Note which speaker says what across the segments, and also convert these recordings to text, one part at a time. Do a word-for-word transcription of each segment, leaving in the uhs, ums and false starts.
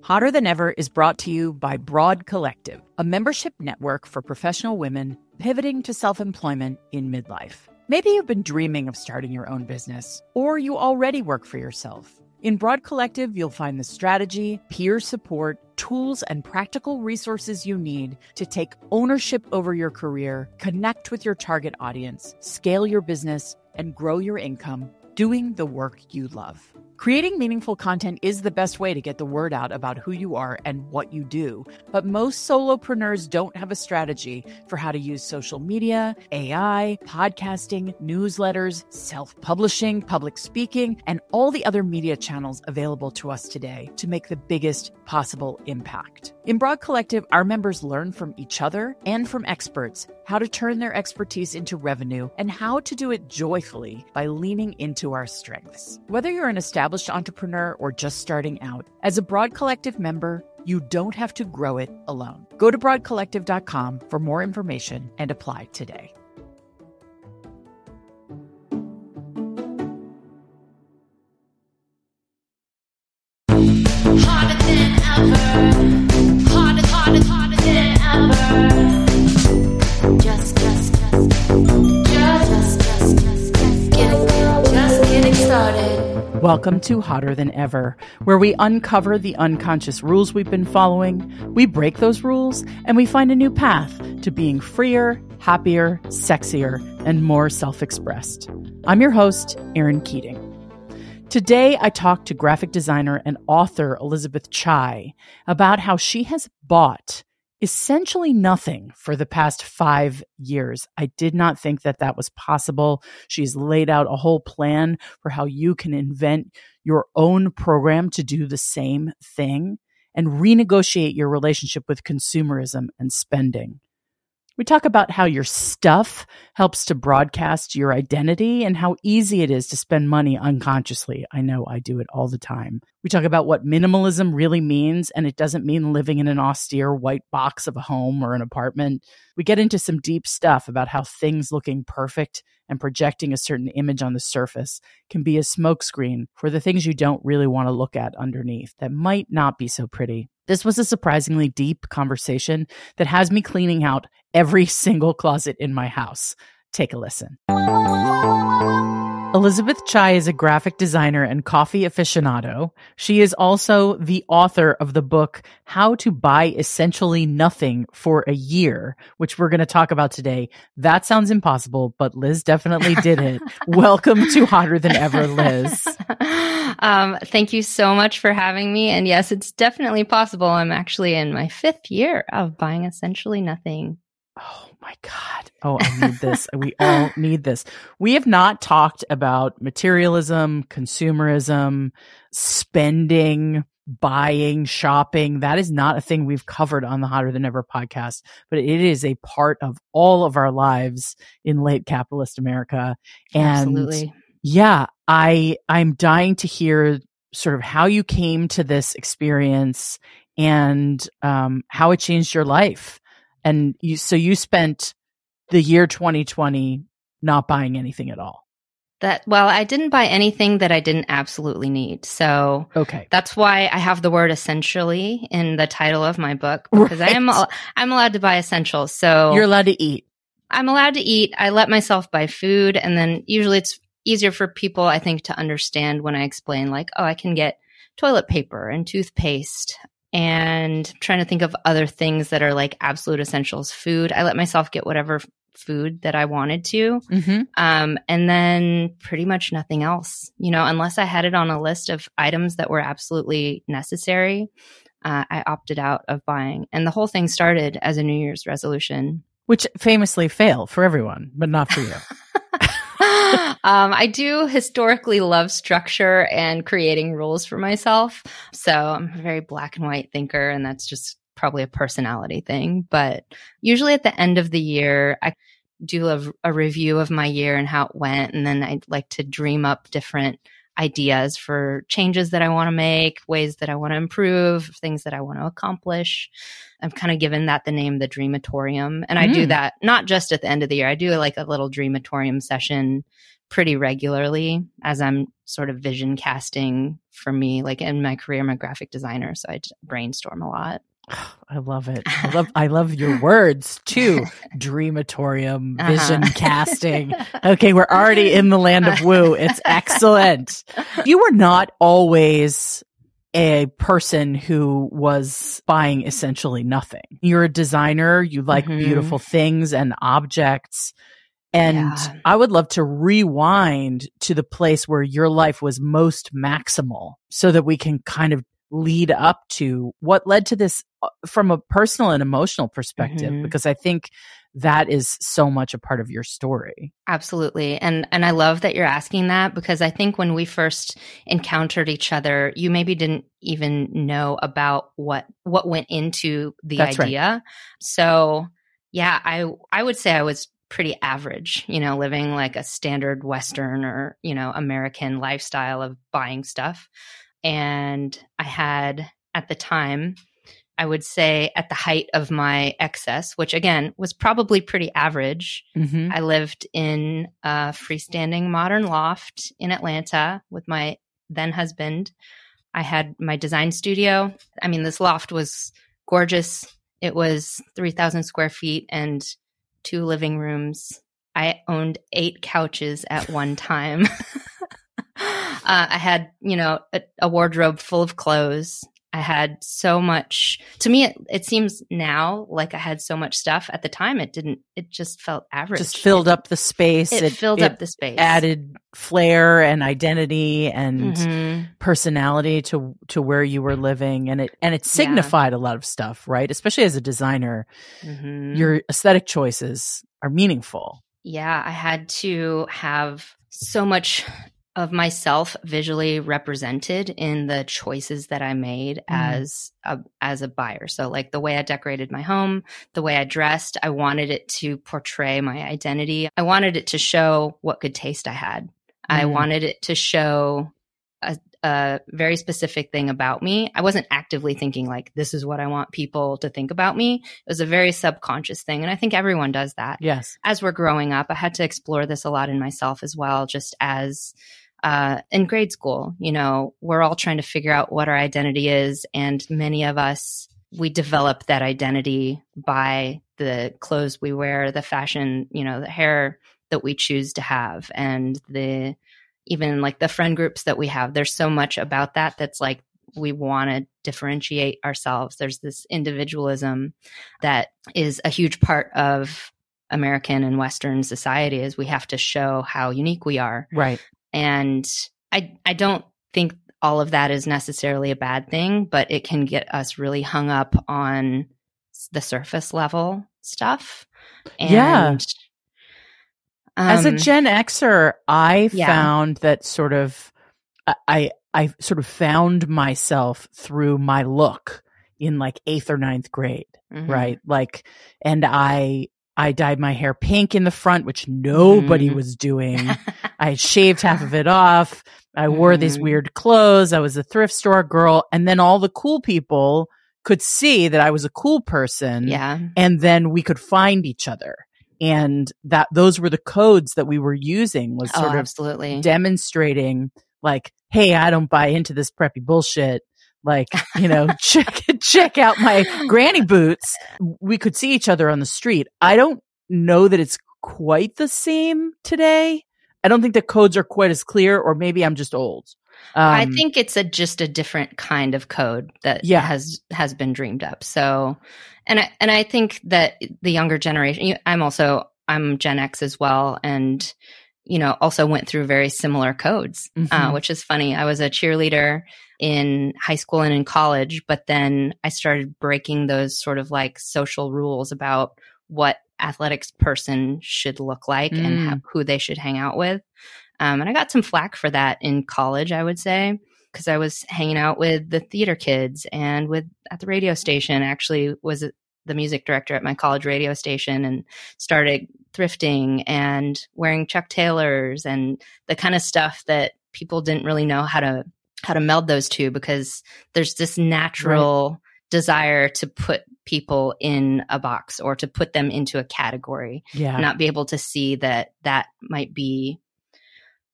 Speaker 1: Hotter Than Ever is brought to you by Broad Collective, a membership network for professional women pivoting to self-employment in midlife. Maybe you've been dreaming of starting your own business, or you already work for yourself. In Broad Collective, you'll find the strategy, peer support, tools, and practical resources you need to take ownership over your career, connect with your target audience, scale your business, and grow your income doing the work you love. Creating meaningful content is the best way to get the word out about who you are and what you do, but most solopreneurs don't have a strategy for how to use social media, A I, podcasting, newsletters, self-publishing, public speaking, and all the other media channels available to us today to make the biggest possible impact. In Broad Collective, our members learn from each other and from experts how to turn their expertise into revenue and how to do it joyfully by leaning into our strengths. Whether you're an established entrepreneur or just starting out, as a Broad Collective member, you don't have to grow it alone. Go to broad collective dot com for more information and apply today.
Speaker 2: Harder than ever. Harder, harder, harder than ever. Just, just, just, just, just, just, just, getting, just getting started.
Speaker 1: Welcome to Hotter Than Ever, where we uncover the unconscious rules we've been following, we break those rules, and we find a new path to being freer, happier, sexier, and more self-expressed. I'm your host, Erin Keating. Today, I talked to graphic designer and author Elizabeth Chai about how she has bought essentially nothing for the past five years. I did not think that that was possible. She's laid out a whole plan for how you can invent your own program to do the same thing and renegotiate your relationship with consumerism and spending. We talk about how your stuff helps to broadcast your identity and how easy it is to spend money unconsciously. I know I do it all the time. We talk about what minimalism really means, and it doesn't mean living in an austere white box of a home or an apartment. We get into some deep stuff about how things looking perfect and projecting a certain image on the surface can be a smokescreen for the things you don't really want to look at underneath that might not be so pretty. This was a surprisingly deep conversation that has me cleaning out every single closet in my house. Take a listen. Elizabeth Chai is a graphic designer and coffee aficionado. She is also the author of the book, How to Buy Essentially Nothing for a Year, which we're going to talk about today. That sounds impossible, but Liz definitely did it. Welcome to Hotter Than Ever, Liz.
Speaker 3: Um, thank you so much for having me. And yes, it's definitely possible. I'm actually in my fifth year of buying essentially nothing.
Speaker 1: Oh my God. Oh, I need this. We all need this. We have not talked about materialism, consumerism, spending, buying, shopping. That is not a thing we've covered on the Hotter Than Ever podcast, but it is a part of all of our lives in late capitalist America. And
Speaker 3: Absolutely.
Speaker 1: yeah, I, I'm dying to hear sort of how you came to this experience and um, how it changed your life. And you, so you spent the year twenty twenty not buying anything at all.
Speaker 3: That, well, I didn't buy anything that I didn't absolutely need. So
Speaker 1: okay,
Speaker 3: that's why I have the word essentially in the title of my book, because
Speaker 1: right.
Speaker 3: I am, I'm allowed to buy essentials. So
Speaker 1: you're allowed to eat.
Speaker 3: I'm allowed to eat. I let myself buy food. And then usually it's easier for people, I think, to understand when I explain like, oh, I can get toilet paper and toothpaste. And trying to think of other things that are like absolute essentials. Food, I let myself get whatever f- food that I wanted to.
Speaker 1: Mm-hmm.
Speaker 3: Um, and then pretty much nothing else, you know, unless I had it on a list of items that were absolutely necessary. Uh, I opted out of buying. And the whole thing started as a New Year's resolution.
Speaker 1: Which famously fail for everyone, but not for you.
Speaker 3: um, I do historically love structure and creating rules for myself. So I'm a very black and white thinker, and that's just probably a personality thing. But usually at the end of the year, I do a, a review of my year and how it went. And then I like to dream up different ideas for changes that I want to make, ways that I want to improve, things that I want to accomplish. I've kind of given that the name, the Dreamatorium. And I mm. do that not just at the end of the year. I do like a little Dreamatorium session pretty regularly as I'm sort of vision casting for me, like in my career, I'm a graphic designer. So I just brainstorm a lot.
Speaker 1: I love it. I love I love your words too. Dreamatorium, vision uh-huh. casting. Okay, we're already in the land of woo. It's excellent. You were not always a person who was buying essentially nothing. You're a designer. You like mm-hmm. beautiful things and objects. And yeah. I would love to rewind to the place where your life was most maximal so that we can kind of lead up to what led to this from a personal and emotional perspective, mm-hmm. because I think that is so much a part of your story.
Speaker 3: Absolutely. And and I love that you're asking that, because I think when we first encountered each other, you maybe didn't even know about what what went into the That's idea. Right. So yeah, I I would say I was pretty average, you know, living like a standard Western or, you know, American lifestyle of buying stuff. And I had, at the time, I would say at the height of my excess, which again was probably pretty average, mm-hmm. I lived in a freestanding modern loft in Atlanta with my then husband. I had my design studio. I mean, this loft was gorgeous. It was three thousand square feet and two living rooms. I owned eight couches at one time. Uh, I had, you know, a, a wardrobe full of clothes. I had so much, to me, it, it seems now like I had so much stuff. At the time, it didn't, it just felt average.
Speaker 1: Just filled
Speaker 3: it,
Speaker 1: up the space.
Speaker 3: It, it filled it up the space.
Speaker 1: Added flair and identity and mm-hmm. personality to, to where you were living. And it, and it signified yeah. a lot of stuff, right? Especially as a designer, mm-hmm. your aesthetic choices are meaningful.
Speaker 3: Yeah. I had to have so much of myself visually represented in the choices that I made mm. as a as a buyer. So like the way I decorated my home, the way I dressed, I wanted it to portray my identity. I wanted it to show what good taste I had. Mm. I wanted it to show a, a very specific thing about me. I wasn't actively thinking like, this is what I want people to think about me. It was a very subconscious thing. And I think everyone does that.
Speaker 1: Yes.
Speaker 3: As we're growing up, I had to explore this a lot in myself as well, just as Uh, in grade school, you know, we're all trying to figure out what our identity is. And many of us, we develop that identity by the clothes we wear, the fashion, you know, the hair that we choose to have, and the, even like the friend groups that we have. There's so much about that that's like, we want to differentiate ourselves. There's this individualism that is a huge part of American and Western society, is we have to show how unique we are.
Speaker 1: Right.
Speaker 3: And I I don't think all of that is necessarily a bad thing, but it can get us really hung up on the surface level stuff. And,
Speaker 1: yeah. Um, As a Gen Xer, I yeah. found that sort of, I I sort of found myself through my look in like eighth or ninth grade, mm-hmm. right? Like, and I I dyed my hair pink in the front, which nobody mm-hmm. was doing. I shaved half of it off. I mm-hmm. wore these weird clothes. I was a thrift store girl. And then all the cool people could see that I was a cool person.
Speaker 3: Yeah.
Speaker 1: And then we could find each other. And that those were the codes that we were using, was sort
Speaker 3: oh,
Speaker 1: of
Speaker 3: absolutely.
Speaker 1: demonstrating like, hey, I don't buy into this preppy bullshit. Like, you know, check check out my granny boots. We could see each other on the street. I don't know that it's quite the same today. I don't think the codes are quite as clear, or maybe I'm just old. Um,
Speaker 3: I think it's a just a different kind of code that yeah. has has been dreamed up. So, and I, and I think that the younger generation. I'm also I'm Gen X as well, and you know also went through very similar codes, mm-hmm. uh, which is funny. I was a cheerleader in high school and in college, but then I started breaking those sort of like social rules about what athletics person should look like mm. and how, who they should hang out with. Um, and I got some flack for that in college, I would say, because I was hanging out with the theater kids and with at the radio station. I actually was the music director at my college radio station and started thrifting and wearing Chuck Taylors and the kind of stuff that people didn't really know how to how to meld those two, because there's this natural right. desire to put people in a box or to put them into a category,
Speaker 1: yeah.
Speaker 3: not be able to see that that might be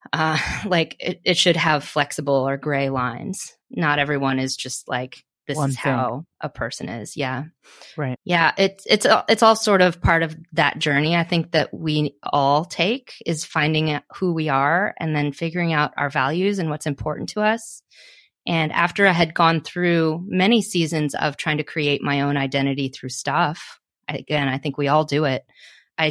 Speaker 3: Uh, like it, it should have flexible or gray lines. Not everyone is just like, this
Speaker 1: One
Speaker 3: is
Speaker 1: thing.
Speaker 3: how a person is. Yeah.
Speaker 1: Right.
Speaker 3: Yeah. It's, it's, it's all sort of part of that journey. I think that we all take is finding out who we are and then figuring out our values and what's important to us. And after I had gone through many seasons of trying to create my own identity through stuff, again, I think we all do it. I,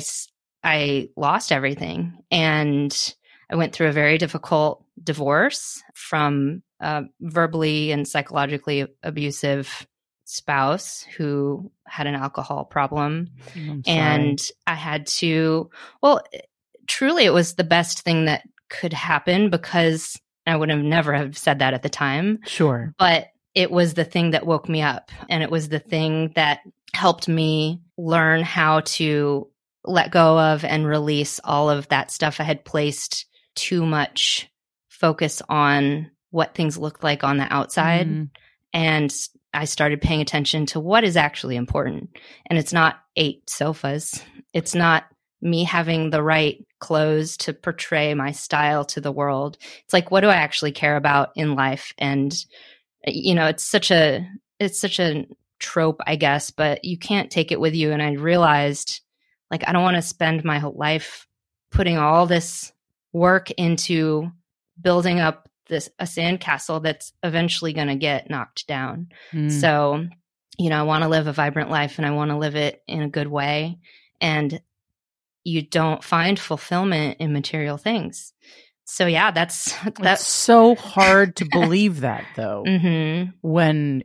Speaker 3: I lost everything, and I went through a very difficult divorce from a verbally and psychologically abusive spouse who had an alcohol problem.
Speaker 1: I'm sorry.
Speaker 3: And I had to, well, truly it was the best thing that could happen, because I would have never have said that at the time.
Speaker 1: Sure.
Speaker 3: But it was the thing that woke me up, and it was the thing that helped me learn how to let go of and release all of that stuff I had placed too much focus on what things looked like on the outside.
Speaker 1: Mm.
Speaker 3: And I started paying attention to what is actually important. And it's not eight sofas. It's not me having the right clothes to portray my style to the world. It's like, what do I actually care about in life? And, you know, it's such a, it's such a trope, I guess, but you can't take it with you. And I realized, like, I don't want to spend my whole life putting all this work into building up this a sandcastle that's eventually going to get knocked down.
Speaker 1: Mm.
Speaker 3: So, you know, I want to live a vibrant life, and I want to live it in a good way. And you don't find fulfillment in material things. So yeah, that's
Speaker 1: It's
Speaker 3: that's
Speaker 1: so hard to believe that, though,
Speaker 3: mm-hmm.
Speaker 1: when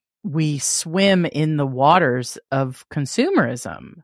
Speaker 1: we swim in the waters of consumerism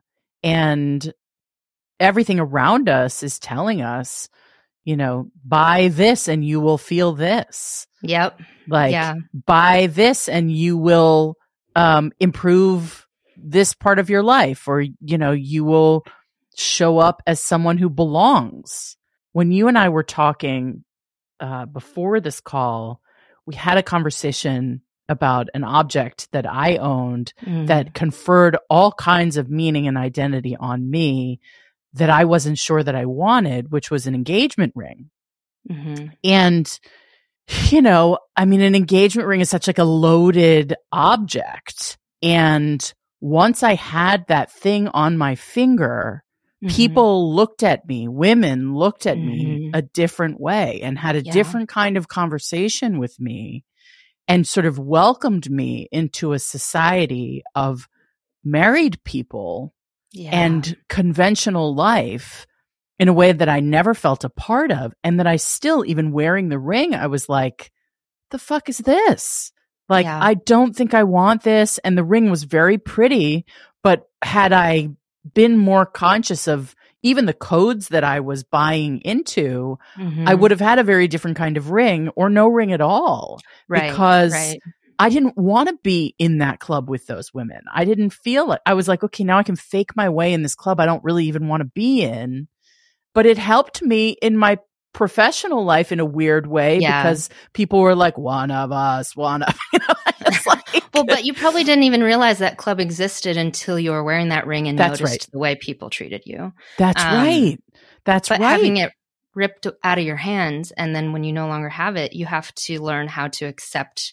Speaker 1: and everything around us is telling us, you know, buy this and you will feel this.
Speaker 3: Yep.
Speaker 1: Like,
Speaker 3: Yeah.
Speaker 1: buy this and you will um, improve this part of your life, or, you know, you will show up as someone who belongs. When you and I were talking uh, before this call, we had a conversation about an object that I owned
Speaker 3: Mm.
Speaker 1: that conferred all kinds of meaning and identity on me that I wasn't sure that I wanted, which was an engagement ring.
Speaker 3: Mm-hmm.
Speaker 1: And, you know, I mean, an engagement ring is such like a loaded object. And once I had that thing on my finger,
Speaker 3: Mm-hmm.
Speaker 1: people looked at me, women looked at me
Speaker 3: Mhm.
Speaker 1: a different way and had a
Speaker 3: Yeah.
Speaker 1: different kind of conversation with me, and sort of welcomed me into a society of married people
Speaker 3: Yeah.
Speaker 1: and conventional life in a way that I never felt a part of. And that I still, even wearing the ring, I was like, the fuck is this? Like,
Speaker 3: Yeah.
Speaker 1: I don't think I want this. And the ring was very pretty, but had I been more conscious of even the codes that I was buying into,
Speaker 3: Mhm.
Speaker 1: I would have had a very different kind of ring, or no ring at all.
Speaker 3: right,
Speaker 1: because
Speaker 3: right.
Speaker 1: I didn't want to be in that club with those women. I didn't feel like, I was like, okay, now I can fake my way in this club I don't really even want to be in. But it helped me in my professional life in a weird way,
Speaker 3: Yeah.
Speaker 1: because people were like, one of us, one of, you know, it's like,
Speaker 3: Well, but you probably didn't even realize that club existed until you were wearing that ring and
Speaker 1: That's
Speaker 3: noticed
Speaker 1: right.
Speaker 3: the way people treated you.
Speaker 1: that's
Speaker 3: Um,
Speaker 1: right. That's
Speaker 3: But
Speaker 1: right.
Speaker 3: having it ripped out of your hands, and then when you no longer have it, you have to learn how to accept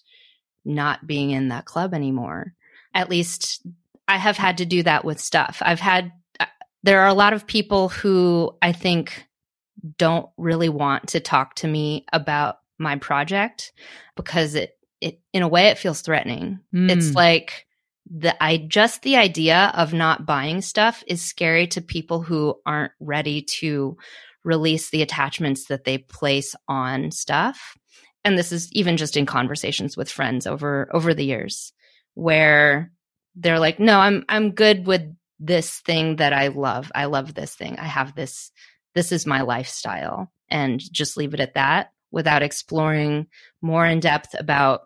Speaker 3: not being in that club anymore. At least I have had to do that with stuff. I've had, there are a lot of people who I think don't really want to talk to me about my project, because it, it, in a way, it feels threatening.
Speaker 1: Mm.
Speaker 3: It's like the, I just, the idea of not buying stuff is scary to people who aren't ready to release the attachments that they place on stuff. And this is even just in conversations with friends over, over the years, where they're like, no, I'm, I'm good with this thing that I love. I love this thing. I have this, this is my lifestyle, and just leave it at that without exploring more in depth about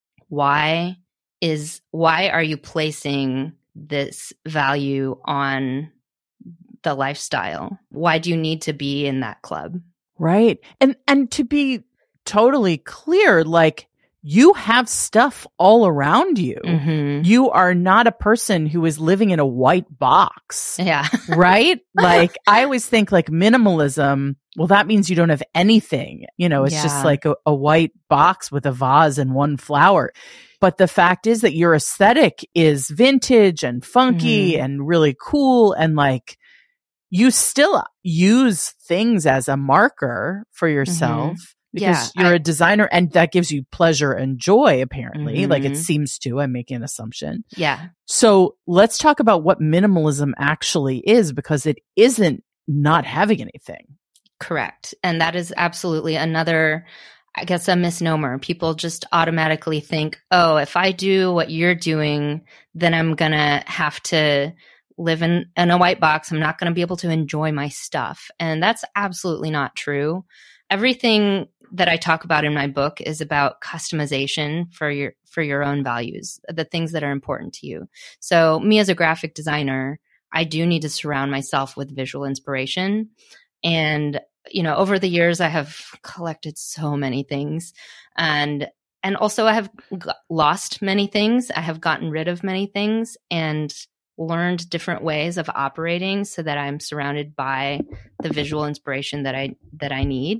Speaker 3: why is, why are you placing this value on the lifestyle? Why do you need to be in that club?
Speaker 1: Right. And and to be totally clear, like, you have stuff all around you.
Speaker 3: Mm-hmm.
Speaker 1: You are not a person who is living in a white box,
Speaker 3: Yeah.
Speaker 1: right? Like I always think like minimalism, well, that means you don't have anything. You know, it's
Speaker 3: Yeah.
Speaker 1: just like a, a white box with a vase and one flower. But the fact is that your aesthetic is vintage and funky
Speaker 3: Mhm.
Speaker 1: and really cool. And like you still use things as a marker for yourself because
Speaker 3: Yeah,
Speaker 1: you're
Speaker 3: I-
Speaker 1: a designer and that gives you pleasure and joy, apparently. Like it
Speaker 3: Mhm.
Speaker 1: seems to, I'm making an assumption.
Speaker 3: Yeah.
Speaker 1: So let's talk about what minimalism actually is because it isn't not having anything.
Speaker 3: Correct. And that is absolutely another, I guess, a misnomer. People just automatically think, oh, if I do what you're doing, then I'm going to have to live in, in a white box. I'm not going to be able to enjoy my stuff. And that's absolutely not true. Everything that I talk about in my book is about customization for your for your own values, the things that are important to you. So me as a graphic designer, I do need to surround myself with visual inspiration. And, you know, over the years, I have collected so many things. And and also I have g- lost many things. I have gotten rid of many things and learned different ways of operating so that I'm surrounded by the visual inspiration that I that I need.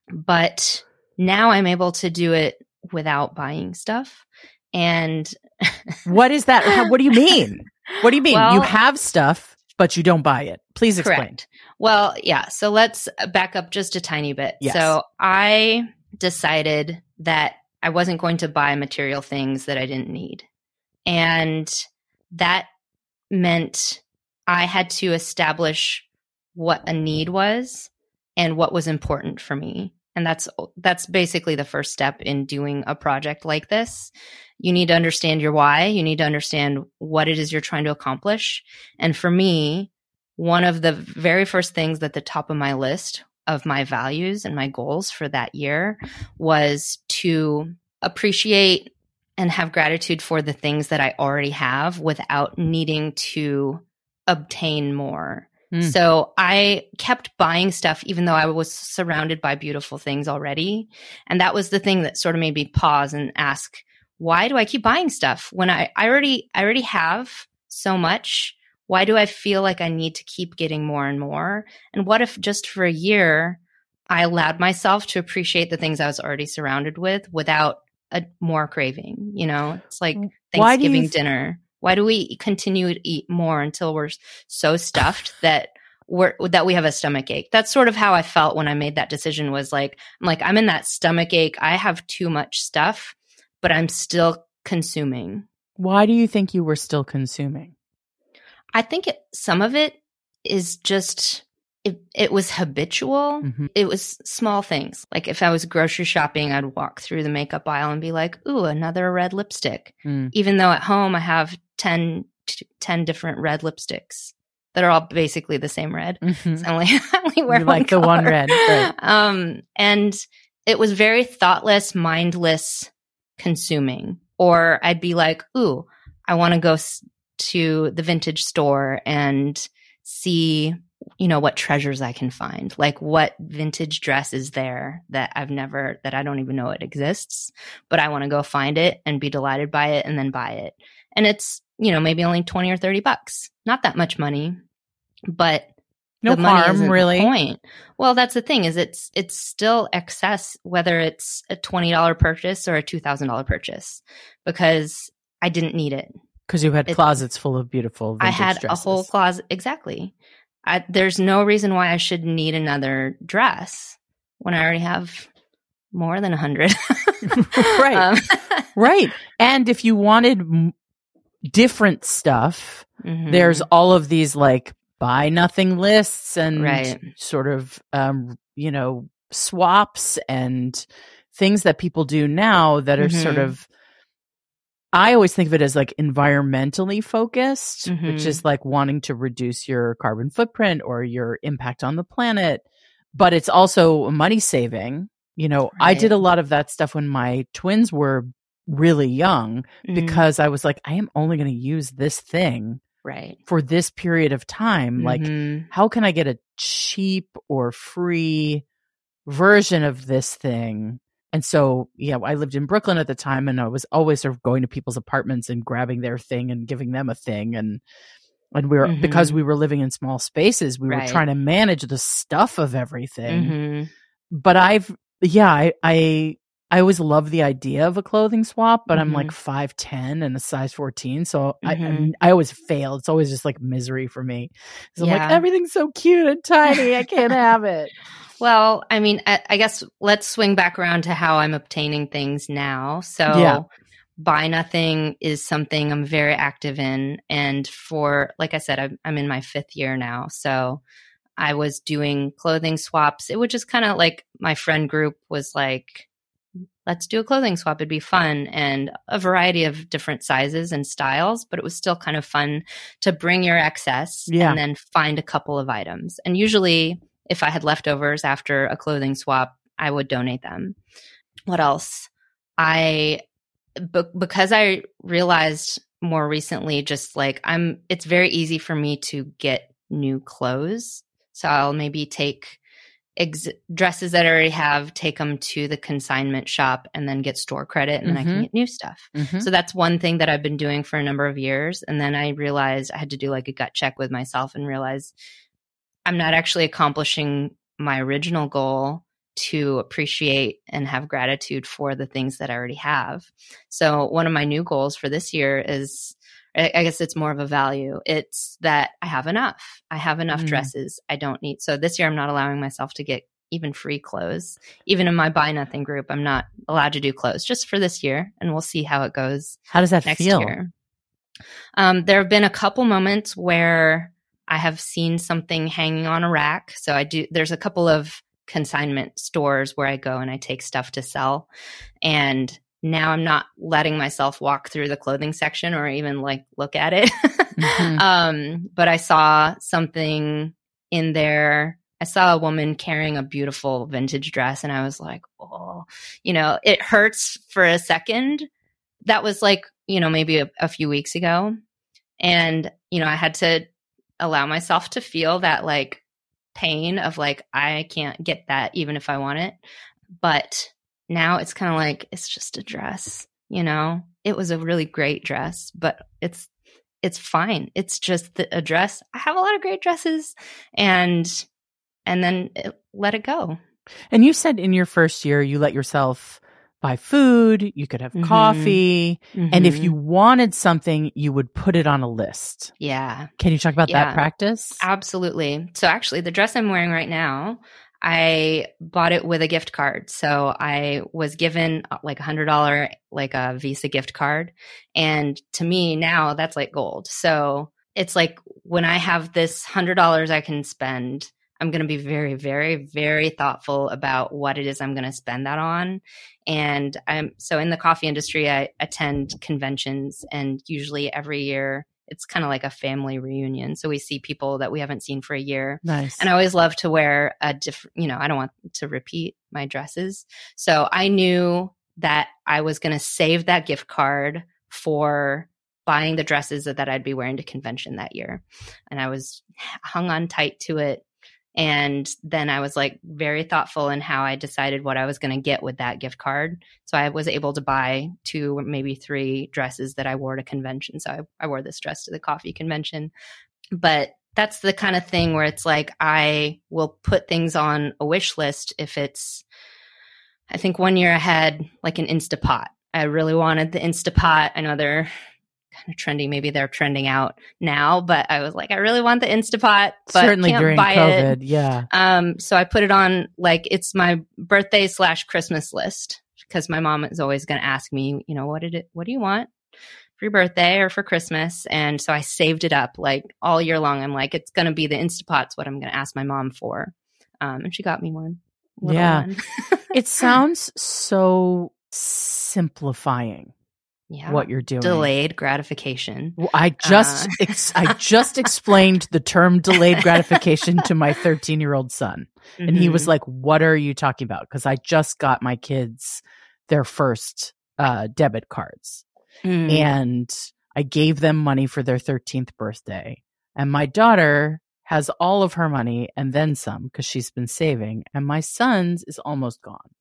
Speaker 3: But now I'm able to do it without buying stuff. And
Speaker 1: What is that? How, what do you mean? What do you mean?
Speaker 3: Well-
Speaker 1: you have stuff, but you don't buy it. Please explain.
Speaker 3: Correct. Well, yeah. So let's back up just a tiny bit.
Speaker 1: Yes.
Speaker 3: So I decided that I wasn't going to buy material things that I didn't need. And that meant I had to establish what a need was and what was important for me. And that's that's basically the first step in doing a project like this. You need to understand your why. You need to understand what it is you're trying to accomplish. And for me, one of the very first things at the top of my list of my values and my goals for that year was to appreciate and have gratitude for the things that I already have without needing to obtain more.
Speaker 1: Mm.
Speaker 3: So I kept buying stuff even though I was surrounded by beautiful things already. And that was the thing that sort of made me pause and ask, why do I keep buying stuff when I, I already I already have so much? Why do I feel like I need to keep getting more and more? And what if just for a year I allowed myself to appreciate the things I was already surrounded with without a more craving? You know, it's like
Speaker 1: Why do you
Speaker 3: Thanksgiving
Speaker 1: th-
Speaker 3: dinner. Why do we continue to eat more until we're so stuffed that we're that we have a stomach ache? That's sort of how I felt when I made that decision. Was like, I'm like, I'm in that stomach ache. I have too much stuff, but I'm still consuming.
Speaker 1: Why do you think you were still consuming?
Speaker 3: I think it, some of it is just it, it was habitual.
Speaker 1: Mhm.
Speaker 3: It was small things. Like if I was grocery shopping, I'd walk through the makeup aisle and be like, ooh, another red lipstick.
Speaker 1: Mm.
Speaker 3: Even though at home I have ten, ten different red lipsticks that are all basically the same red.
Speaker 1: Mhm.
Speaker 3: I only, I only wear
Speaker 1: You
Speaker 3: one
Speaker 1: like the one
Speaker 3: color.
Speaker 1: red, right.
Speaker 3: Um, and it was very thoughtless, mindless consuming. Or I'd be like, ooh, I want to go s- to the vintage store and see, you know, what treasures I can find. Like what vintage dress is there that I've never, that I don't even know it exists, but I want to go find it and be delighted by it and then buy it. And it's, you know, maybe only twenty or thirty bucks. Not that much money, but
Speaker 1: No
Speaker 3: the money
Speaker 1: harm,
Speaker 3: isn't the
Speaker 1: really.
Speaker 3: point. Well, that's the thing is it's it's still excess, whether it's a twenty dollars purchase or a two thousand dollars purchase, because I didn't need it.
Speaker 1: Because you had
Speaker 3: It-
Speaker 1: closets full of beautiful
Speaker 3: I
Speaker 1: vintage
Speaker 3: had
Speaker 1: dresses.
Speaker 3: a whole closet. Exactly. I, there's no reason why I should need another dress when I already have more than a hundred.
Speaker 1: Right.
Speaker 3: Um,
Speaker 1: Right. And if you wanted m- different stuff,
Speaker 3: mhm.
Speaker 1: there's all of these like buy nothing lists and
Speaker 3: Right.
Speaker 1: sort of, um, you know, swaps and things that people do now that are sort
Speaker 3: Mhm.
Speaker 1: of, I always think of it as like environmentally focused, which
Speaker 3: Mhm.
Speaker 1: is like wanting to reduce your carbon footprint or your impact on the planet. But it's also money saving. You know, I
Speaker 3: Right.
Speaker 1: did a lot of that stuff when my twins were really young
Speaker 3: Mhm.
Speaker 1: because I was like, I am only going to use this thing
Speaker 3: right.
Speaker 1: for this period of time. Like,
Speaker 3: Mhm.
Speaker 1: how can I get a cheap or free version of this thing and so, yeah, I lived in Brooklyn at the time, and I was always sort of going to people's apartments and grabbing their thing and giving them a thing. And, and we were,
Speaker 3: Mhm.
Speaker 1: because we were living in small spaces, we
Speaker 3: Right.
Speaker 1: were trying to manage the stuff of everything.
Speaker 3: Mhm.
Speaker 1: But I've, yeah, I, I, I always love the idea of a clothing swap, but I'm
Speaker 3: Mhm.
Speaker 1: like five ten and a size fourteen. So
Speaker 3: Mhm.
Speaker 1: I, I, I always fail. It's always just like misery for me. So I'm like,
Speaker 3: Yeah.
Speaker 1: everything's so cute and tiny. I can't have it.
Speaker 3: Well, I mean, I, I guess let's swing back around to how I'm obtaining things now. So,
Speaker 1: Yeah.
Speaker 3: buy nothing is something I'm very active in. And for, like I said, I'm, I'm in my fifth year now. So, I was doing clothing swaps. It would just kind of like my friend group was like, let's do a clothing swap. It'd be fun, and a variety of different sizes and styles, but it was still kind of fun to bring your excess
Speaker 1: Yeah.
Speaker 3: and then find a couple of items. And usually, if I had leftovers after a clothing swap, I would donate them. What else? I, be- because I realized more recently, just like I'm, it's very easy for me to get new clothes. So I'll maybe take ex- dresses that I already have, take them to the consignment shop, and then get store credit, and then I
Speaker 1: Mhm.
Speaker 3: can get new stuff.
Speaker 1: Mhm.
Speaker 3: So that's one thing that I've been doing for a number of years. And then I realized I had to do like a gut check with myself and realize I'm not actually accomplishing my original goal to appreciate and have gratitude for the things that I already have. So one of my new goals for this year is, I I guess it's more of a value. It's that I have enough. I have enough
Speaker 1: Mm.
Speaker 3: dresses. I don't need. So this year I'm not allowing myself to get even free clothes. Even in my buy nothing group, I'm not allowed to do clothes just for this year. And we'll see how it goes
Speaker 1: How does that
Speaker 3: next
Speaker 1: feel?
Speaker 3: year. Um, there have been a couple moments where I have seen something hanging on a rack. So I do, there's a couple of consignment stores where I go and I take stuff to sell. And now I'm not letting myself walk through the clothing section or even like look at it.
Speaker 1: Mhm.
Speaker 3: um, but I saw something in there. I saw a woman carrying a beautiful vintage dress, and I was like, oh, you know, it hurts for a second. That was like, you know, maybe a, a few weeks ago. And, you know, I had to allow myself to feel that like pain of like, I can't get that even if I want it. But now it's kind of like, it's just a dress, you know, it was a really great dress, but it's, it's fine. It's just the, a dress. I have a lot of great dresses, and, and then it, let it go.
Speaker 1: And you said in your first year, you let yourself buy food, you could have
Speaker 3: Mhm.
Speaker 1: coffee, and if
Speaker 3: Mhm.
Speaker 1: you wanted something, you would put it on a list.
Speaker 3: Yeah.
Speaker 1: Can you talk about
Speaker 3: Yeah.
Speaker 1: that practice?
Speaker 3: Absolutely. So actually, the dress I'm wearing right now, I bought it with a gift card. So I was given uh, like a hundred dollar like a Visa gift card, and to me now that's like gold. So it's like when I have this hundred dollars I can spend, I'm going to be very, very, very thoughtful about what it is I'm going to spend that on. And I'm so in the coffee industry, I attend conventions, and usually every year it's kind of like a family reunion. So we see people that we haven't seen for a year.
Speaker 1: Nice.
Speaker 3: And I always love to wear a different, you know, I don't want to repeat my dresses. So I knew that I was going to save that gift card for buying the dresses that, that I'd be wearing to convention that year. And I was hung on tight to it. And then I was like very thoughtful in how I decided what I was going to get with that gift card. So I was able to buy two, maybe three dresses that I wore to convention. So I, I wore this dress to the coffee convention. But that's the kind of thing where it's like I will put things on a wish list if it's, I think one year I had like an Instapot. I really wanted the Instapot. I know they're kind of trendy. Maybe they're trending out now, but I was like, I really want the Instapot, but
Speaker 1: Certainly
Speaker 3: can't
Speaker 1: during
Speaker 3: buy
Speaker 1: COVID.
Speaker 3: it.
Speaker 1: Yeah.
Speaker 3: Um, so I put it on like it's my birthday slash Christmas list, because my mom is always going to ask me, you know, what did it, what do you want for your birthday or for Christmas? And so I saved it up like all year long. I'm like, it's going to be the Instapot's what I'm going to ask my mom for. Um, and she got me one. Little
Speaker 1: Yeah.
Speaker 3: one.
Speaker 1: It sounds so simplifying
Speaker 3: Yeah.
Speaker 1: what you're doing.
Speaker 3: Delayed gratification.
Speaker 1: Well, I just
Speaker 3: Uh.
Speaker 1: ex- I just explained the term delayed gratification to my thirteen-year-old son. And he was
Speaker 3: Mhm.
Speaker 1: like, what are you talking about? Because I just got my kids their first uh, debit cards.
Speaker 3: Mm.
Speaker 1: And I gave them money for their thirteenth birthday. And my daughter has all of her money and then some because she's been saving. And my son's is almost gone.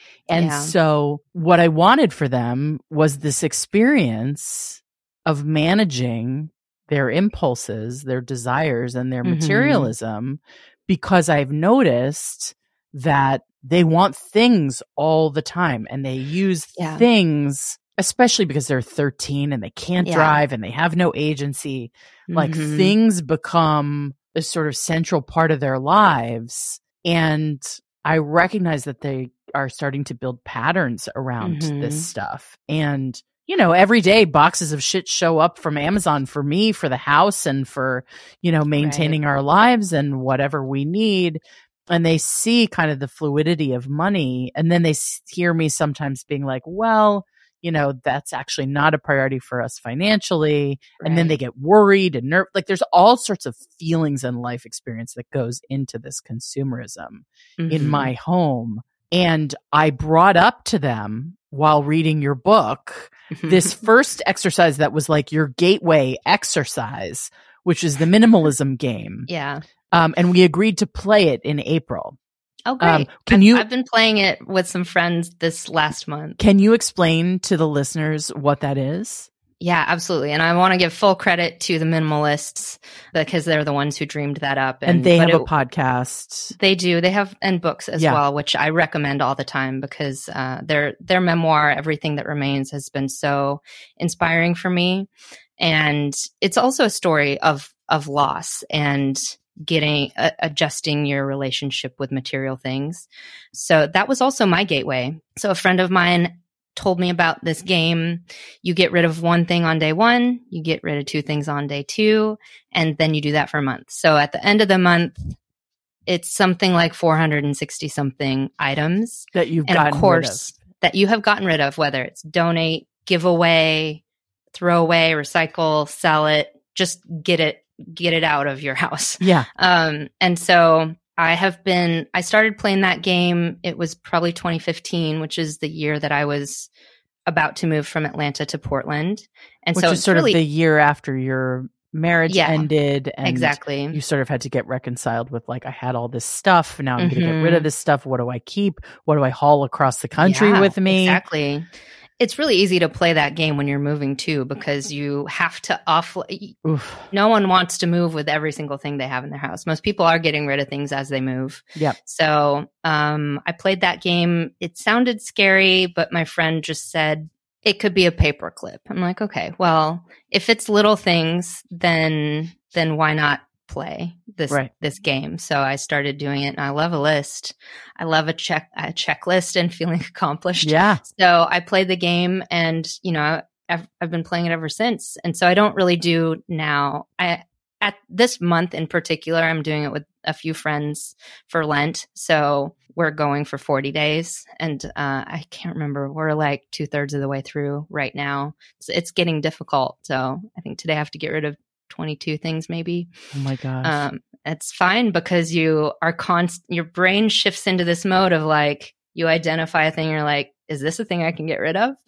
Speaker 1: And
Speaker 3: Yeah.
Speaker 1: so what I wanted for them was this experience of managing their impulses, their desires, and their
Speaker 3: Mhm.
Speaker 1: materialism, because I've noticed that they want things all the time and they use
Speaker 3: Yeah.
Speaker 1: things, especially because they're thirteen and they can't
Speaker 3: Yeah.
Speaker 1: drive and they have no agency. Like
Speaker 3: Mhm.
Speaker 1: things become a sort of central part of their lives. And I recognize that they are starting to build patterns around
Speaker 3: Mhm.
Speaker 1: this stuff. And, you know, every day boxes of shit show up from Amazon for me, for the house, and for, you know, maintaining our lives and whatever we need. And they see kind of the fluidity of money. And then they s- hear me sometimes being like, well, you know, that's actually not a priority for us financially. And then they
Speaker 3: Right.
Speaker 1: get worried and nerve. Like there's all sorts of feelings and life experience that goes into this consumerism in
Speaker 3: Mhm.
Speaker 1: my home. And I brought up to them while reading your book this first exercise that was like your gateway exercise, which is the minimalism game.
Speaker 3: Yeah.
Speaker 1: Um, and we agreed to play it in April.
Speaker 3: Oh, great.
Speaker 1: Um, can
Speaker 3: I've,
Speaker 1: you
Speaker 3: I've been playing it with some friends this last month.
Speaker 1: can you explain to the listeners what that is?
Speaker 3: Yeah, absolutely. And I want to give full credit to the minimalists because they're the ones who dreamed that up.
Speaker 1: And, they
Speaker 3: but
Speaker 1: have
Speaker 3: it-
Speaker 1: a podcast.
Speaker 3: They do. They have and books as
Speaker 1: Yeah.
Speaker 3: well, which I recommend all the time because uh, their their memoir, Everything That Remains, has been so inspiring for me. And it's also a story of of loss and getting uh, adjusting your relationship with material things. So that was also my gateway. So a friend of mine told me about this game. You get rid of one thing on day one, you get rid of two things on day two, and then you do that for a month. So at the end of the month, it's something like four hundred sixty something items
Speaker 1: That you've
Speaker 3: and
Speaker 1: gotten
Speaker 3: of course
Speaker 1: rid
Speaker 3: that you have gotten rid of, whether it's donate, give away, throw away, recycle, sell it, just get it, get it out of your house.
Speaker 1: of. Yeah.
Speaker 3: Um, and so I have been, I started playing that game. It was probably twenty fifteen, which is the year that I was about to move from Atlanta to Portland. And
Speaker 1: Which
Speaker 3: so
Speaker 1: is
Speaker 3: it's
Speaker 1: sort
Speaker 3: really,
Speaker 1: of the year after your marriage
Speaker 3: Yeah.
Speaker 1: ended. And
Speaker 3: exactly.
Speaker 1: you sort of had to get reconciled with like, I had all this stuff. Now I'm going to get rid
Speaker 3: Mhm.
Speaker 1: of this stuff. What do I keep? What do I haul across the country
Speaker 3: Yeah,
Speaker 1: with me?
Speaker 3: Exactly. It's really easy to play that game when you're moving too, because you have to off.
Speaker 1: Oof.
Speaker 3: No one wants to move with every single thing they have in their house. Most people are getting rid of things as they move.
Speaker 1: Yep.
Speaker 3: So um, I played that game. It sounded scary, but my friend just said it could be a paperclip. I'm like, okay, well, if it's little things, then then why not play this
Speaker 1: Right.
Speaker 3: this game? So I started doing it, and I love a list. I love a check a checklist and feeling accomplished.
Speaker 1: Yeah.
Speaker 3: So I played the game, and you know, I've, I've been playing it ever since. And so I don't really do now. I at this month in particular, I'm doing it with a few friends for Lent. So we're going for forty days, and uh, I can't remember. We're like two thirds of the way through right now. So it's getting difficult. So I think today I have to get rid of twenty-two things, maybe.
Speaker 1: Oh my gosh.
Speaker 3: Um, it's fine because you are const- your brain shifts into this mode of like, you identify a thing, you're like, is this a thing I can get rid of?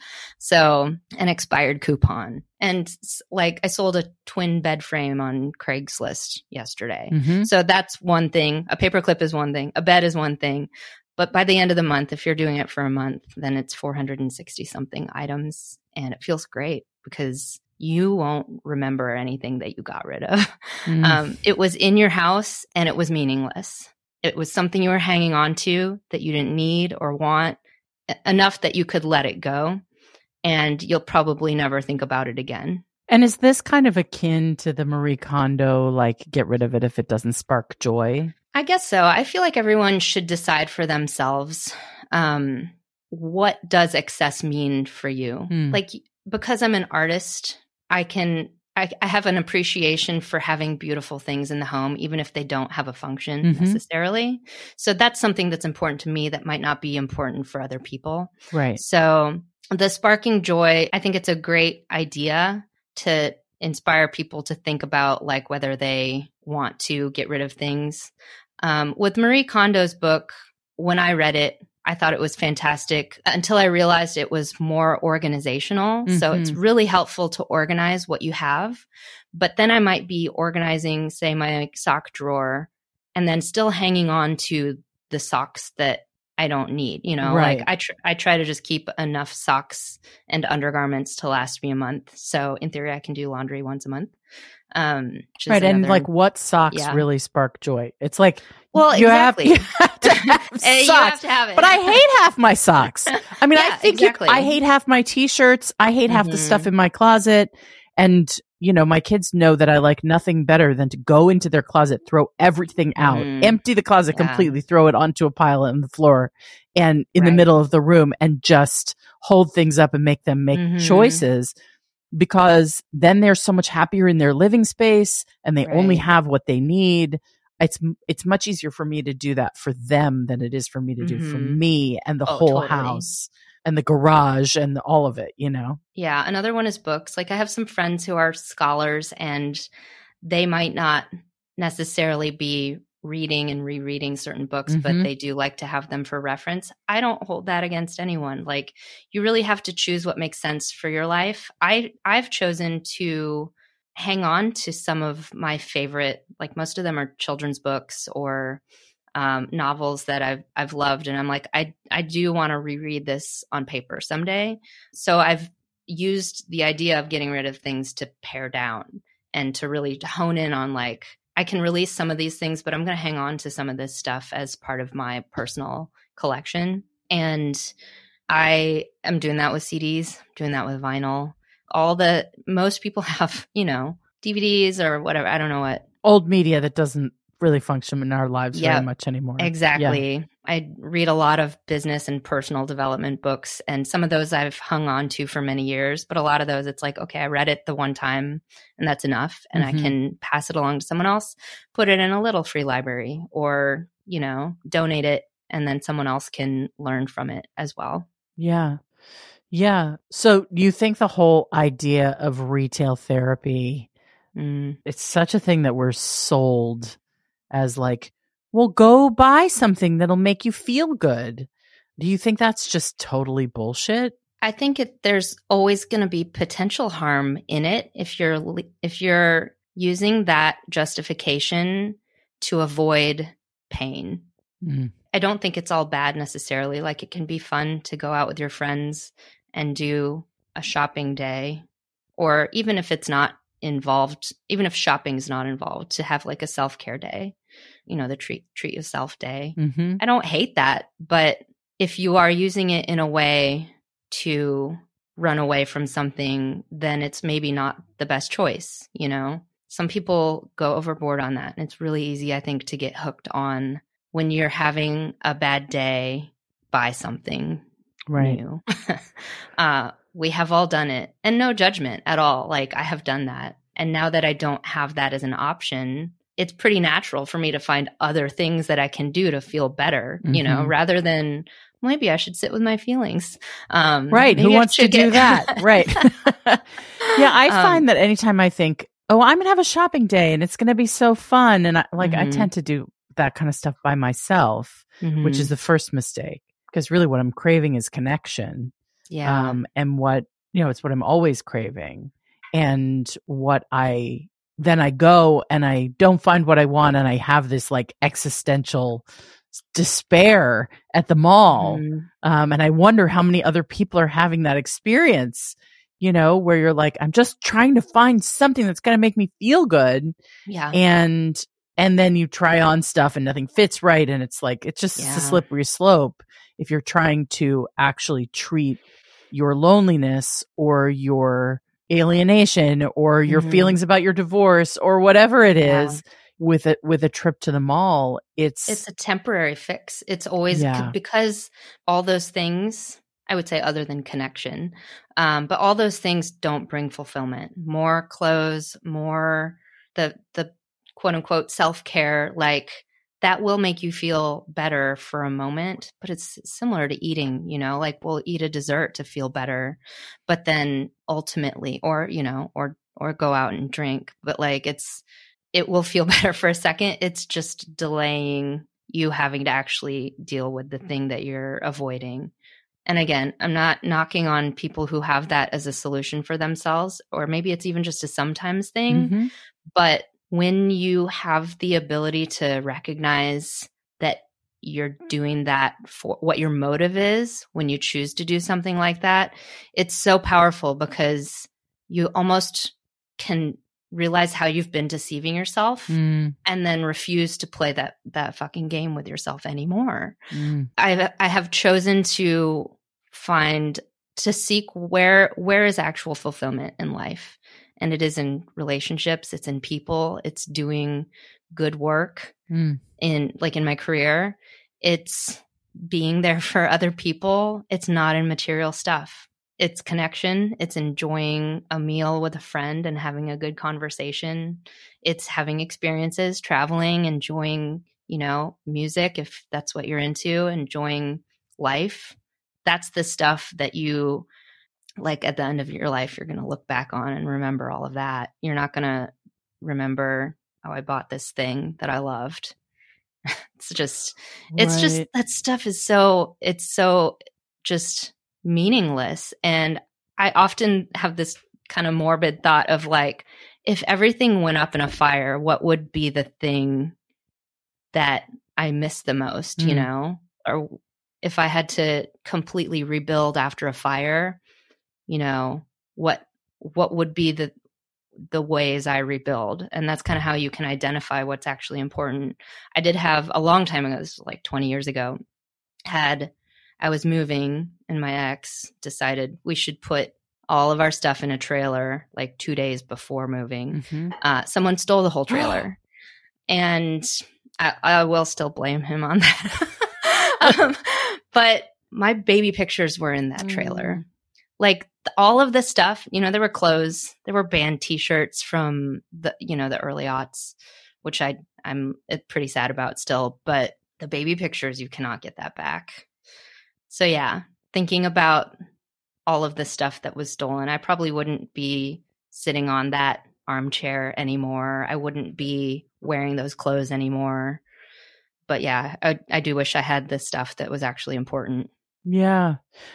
Speaker 3: So an expired coupon. And s- like I sold a twin bed frame on Craigslist yesterday.
Speaker 1: Mhm.
Speaker 3: So that's one thing. A paperclip is one thing. A bed is one thing. But by the end of the month, if you're doing it for a month, then it's four hundred sixty something items. And it feels great because you won't remember anything that you got rid of.
Speaker 1: Mm.
Speaker 3: Um, it was in your house and it was meaningless. It was something you were hanging on to that you didn't need or want e- enough that you could let it go. And you'll probably never think about it again.
Speaker 1: And is this kind of akin to the Marie Kondo, like, get rid of it if it doesn't spark joy?
Speaker 3: I guess so. I feel like everyone should decide for themselves. Um, what does excess mean for you?
Speaker 1: Hmm.
Speaker 3: Like, because I'm an artist, I can, I, I have an appreciation for having beautiful things in the home, even if they don't have a function
Speaker 1: Mhm.
Speaker 3: necessarily. So that's something that's important to me that might not be important for other people.
Speaker 1: Right.
Speaker 3: So the sparking joy, I think it's a great idea to inspire people to think about like whether they want to get rid of things. Um, with Marie Kondo's book, when I read it, I thought it was fantastic until I realized it was more organizational. So it's
Speaker 1: Mhm.
Speaker 3: really helpful to organize what you have. But then I might be organizing, say, my sock drawer and then still hanging on to the socks that I don't need, you know,
Speaker 1: Right.
Speaker 3: like I, tr- I try to just keep enough socks and undergarments to last me a month. So in theory, I can do laundry once a month. Um, which is
Speaker 1: Right. And
Speaker 3: another-
Speaker 1: like what socks
Speaker 3: yeah.
Speaker 1: really spark joy? It's like,
Speaker 3: well,
Speaker 1: you
Speaker 3: exactly.
Speaker 1: have, you have to have
Speaker 3: And
Speaker 1: socks.
Speaker 3: you have to have it.
Speaker 1: But I hate half my socks. I mean, I
Speaker 3: Yeah,
Speaker 1: think
Speaker 3: exactly.
Speaker 1: you, I hate half my t-shirts. I hate half the
Speaker 3: Mhm.
Speaker 1: stuff in my closet. And, you know, my kids know that I like nothing better than to go into their closet, throw everything out,
Speaker 3: Mhm.
Speaker 1: empty the closet
Speaker 3: Yeah.
Speaker 1: completely, throw it onto a pile on the floor and in the
Speaker 3: Right.
Speaker 1: middle of the room and just hold things up and make them make
Speaker 3: Mhm.
Speaker 1: choices, because then they're so much happier in their living space and they only
Speaker 3: Right.
Speaker 1: have what they need. It's it's much easier for me to do that for them than it is for me to do for
Speaker 3: Mhm.
Speaker 1: me and the
Speaker 3: Oh,
Speaker 1: whole
Speaker 3: totally.
Speaker 1: house and the garage and all of it, you know?
Speaker 3: Yeah. Another one is books. Like I have some friends who are scholars and they might not necessarily be reading and rereading certain books,
Speaker 1: Mhm.
Speaker 3: but they do like to have them for reference. I don't hold that against anyone. Like you really have to choose what makes sense for your life. I I've chosen to hang on to some of my favorite, like most of them are children's books or um, novels that I've I've loved, and I'm like I I do want to reread this on paper someday. So I've used the idea of getting rid of things to pare down and to really hone in on like I can release some of these things, but I'm going to hang on to some of this stuff as part of my personal collection. And I am doing that with C Ds, doing that with vinyl. All the most people have, you know, D V Ds or whatever. I don't know what.
Speaker 1: Old media that doesn't really function in our lives very
Speaker 3: Yep,
Speaker 1: much anymore. Yeah.
Speaker 3: Exactly. I read a lot of business and personal development books, and some of those I've hung on to for many years, but a lot of those it's like, okay, I read it the one time and that's enough. And
Speaker 1: Mhm.
Speaker 3: I can pass it along to someone else, put it in a little free library or, you know, donate it, and then someone else can learn from it as well.
Speaker 1: Yeah. Yeah. So you think the whole idea of retail therapy,
Speaker 3: Mm.
Speaker 1: it's such a thing that we're sold as like, well, go buy something that'll make you feel good. Do you think that's just totally bullshit?
Speaker 3: I think it, there's always going to be potential harm in it if you're li- if you're using that justification to avoid pain.
Speaker 1: Mm.
Speaker 3: I don't think it's all bad necessarily. Like it can be fun to go out with your friends and do a shopping day, or even if it's not involved, even if shopping's not involved, to have like a self-care day, you know, the treat treat yourself day.
Speaker 1: Mm-hmm.
Speaker 3: I don't hate that, but if you are using it in a way to run away from something, then it's maybe not the best choice, you know? Some people go overboard on that. And it's really easy, I think, to get hooked on when you're having a bad day, buy something
Speaker 1: Right.
Speaker 3: new. uh, we have all done it, and no judgment at all. Like I have done that. And now that I don't have that as an option, it's pretty natural for me to find other things that I can do to feel better, you know,
Speaker 1: Mhm.
Speaker 3: rather than maybe I should sit with my feelings. Um,
Speaker 1: Right. Who
Speaker 3: maybe I
Speaker 1: wants to
Speaker 3: should
Speaker 1: do
Speaker 3: get-
Speaker 1: that? Right. Yeah. I
Speaker 3: Um,
Speaker 1: find that anytime I think, oh, I'm going to have a shopping day and it's going to be so fun. And I, like, I
Speaker 3: Mhm.
Speaker 1: tend to do that kind of stuff by myself,
Speaker 3: Mhm.
Speaker 1: which is the first mistake, because really what I'm craving is connection.
Speaker 3: yeah.
Speaker 1: Um, and what, you know, it's what I'm always craving. And what I, then I go and I don't find what I want. And I have this like existential despair at the mall.
Speaker 3: Mhm.
Speaker 1: Um, and I wonder how many other people are having that experience, you know, where you're like, I'm just trying to find something that's going to make me feel good.
Speaker 3: Yeah.
Speaker 1: And, and then you try on stuff and nothing fits right. And it's like, it's just
Speaker 3: Yeah.
Speaker 1: a slippery slope if you're trying to actually treat your loneliness or your alienation or your
Speaker 3: Mhm.
Speaker 1: feelings about your divorce or whatever it
Speaker 3: Yeah.
Speaker 1: is with a, with a trip to the mall. It's,
Speaker 3: It's a temporary fix. It's always
Speaker 1: Yeah.
Speaker 3: because all those things, I would say, other than connection, um, but all those things don't bring fulfillment. More clothes, more the the quote unquote self care, like that will make you feel better for a moment. But it's similar to eating, you know, like we'll eat a dessert to feel better, but then ultimately, or you know, or or go out and drink, but like it's. It will feel better for a second. It's just delaying you having to actually deal with the thing that you're avoiding. And again, I'm not knocking on people who have that as a solution for themselves, or maybe it's even just a sometimes thing.
Speaker 1: Mhm.
Speaker 3: But when you have the ability to recognize that you're doing that for what your motive is when you choose to do something like that, it's so powerful because you almost can realize how you've been deceiving yourself
Speaker 1: Mm.
Speaker 3: and then refuse to play that that fucking game with yourself anymore.
Speaker 1: Mm.
Speaker 3: I I have chosen to find to seek where where is actual fulfillment in life. And it is in relationships, it's in people, it's doing good work
Speaker 1: Mm.
Speaker 3: in like in my career. It's being there for other people. It's not in material stuff. It's connection. It's enjoying a meal with a friend and having a good conversation. It's having experiences, traveling, enjoying, you know, music, if that's what you're into, enjoying life. That's the stuff that you, like at the end of your life, you're going to look back on and remember all of that. You're not going to remember, oh, I bought this thing that I loved. It's just, it's just,
Speaker 1: Right.
Speaker 3: that stuff is so, it's so just meaningless. And I often have this kind of morbid thought of like, if everything went up in a fire, what would be the thing that I miss the most, you
Speaker 1: Mm.
Speaker 3: know? Or if I had to completely rebuild after a fire, you know, what what would be the the ways I rebuild? And that's kind of how you can identify what's actually important. I did have a long time ago, this was like twenty years ago, had I was moving and my ex decided we should put all of our stuff in a trailer like two days before moving.
Speaker 1: Mhm.
Speaker 3: Uh, someone stole the whole trailer. And I, I will still blame him on that. um, but my baby pictures were in that trailer.
Speaker 1: Mm.
Speaker 3: Like th- all of the stuff, you know, there were clothes, there were band t-shirts from the, you know, the early aughts, which I, I'm uh, pretty sad about still, but the baby pictures, you cannot get that back. So yeah, thinking about all of the stuff that was stolen, I probably wouldn't be sitting on that armchair anymore. I wouldn't be wearing those clothes anymore. But yeah, I, I do wish I had the stuff that was actually important.
Speaker 1: Yeah.